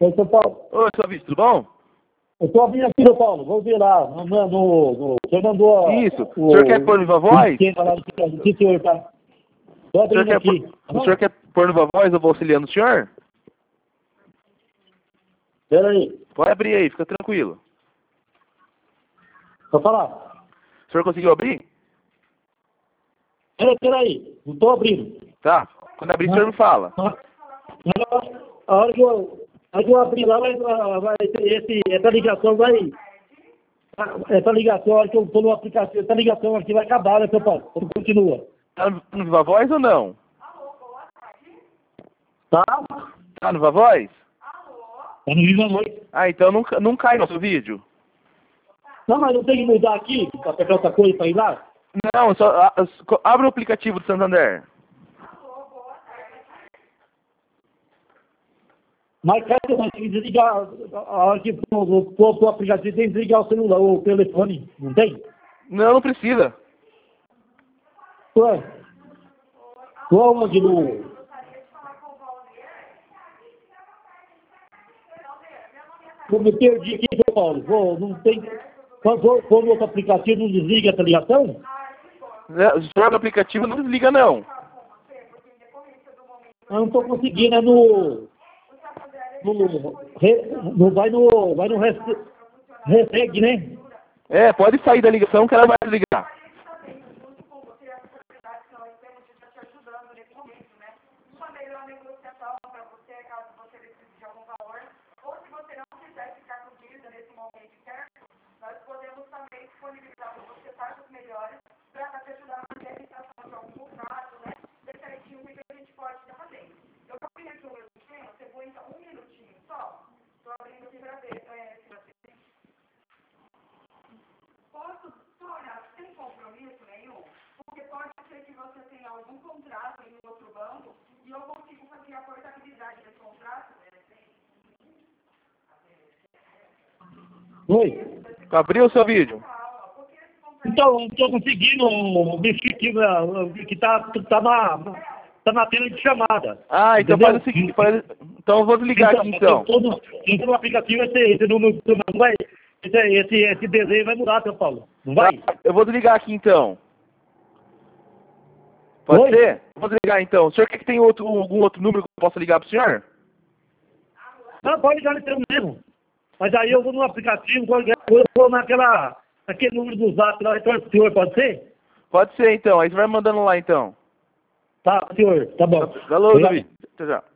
Oi, São Paulo. Oi, seu Vítor, tudo bom? Eu estou abrindo aqui, São Paulo. Vou ver lá. O senhor mandou Isso. O senhor quer pôr no Viva Voz? Sim, senhor, tá? Estou abrindo aqui. O senhor quer pôr no Viva Voz? Eu vou auxiliando o senhor? Espera aí. Pode abrir aí, fica tranquilo. Vou falar. O senhor conseguiu abrir? Espera aí. Não estou abrindo. Tá. Quando abrir, o senhor me fala. A hora que eu abrir lá, essa ligação vai... Essa ligação, a hora que eu estou no aplicativo, essa ligação aqui vai acabar, né, São Paulo? Quando continua. Tá no Viva Voz ou não? Tá? Tá no Viva Voz? Tá no Viva Voz. Ah, então não cai nosso vídeo. Não, mas não tem que mudar aqui, para pegar outra coisa para ir lá? Não, só abre o aplicativo do Santander. Mas cara, tem que desligar, a hora que for pro aplicativo, tem que desligar o celular, o telefone, não tem? Não precisa. Ué? Onde no... Eu me perdi aqui, São Paulo. Não tem... Quando for no outro aplicativo, não desliga essa ligação? Se for no aplicativo, não desliga, não. Eu não estou conseguindo, é vai no Refeg, né? É, pode sair da ligação que ela vai desligar. Oi? Abriu o seu vídeo? Então, não estou conseguindo o bicho que tá na tela de chamada. Ah, então entendeu? faz o seguinte, então eu vou desligar aqui então. Então no aplicativo esse número não vai. Esse desenho vai mudar, São Paulo. Não vai? Tá, eu vou desligar aqui então. Pode Oi? ser? Vou desligar então. O senhor quer que tenha algum outro número que eu possa ligar pro senhor? Não, pode ligar no seu mesmo. Mas aí eu vou no aplicativo, eu vou naquele número do zap lá, retorno pro senhor, pode ser? Pode ser então, aí você vai mandando lá então. Tá, senhor, tá bom. Falou, Davi. Até já.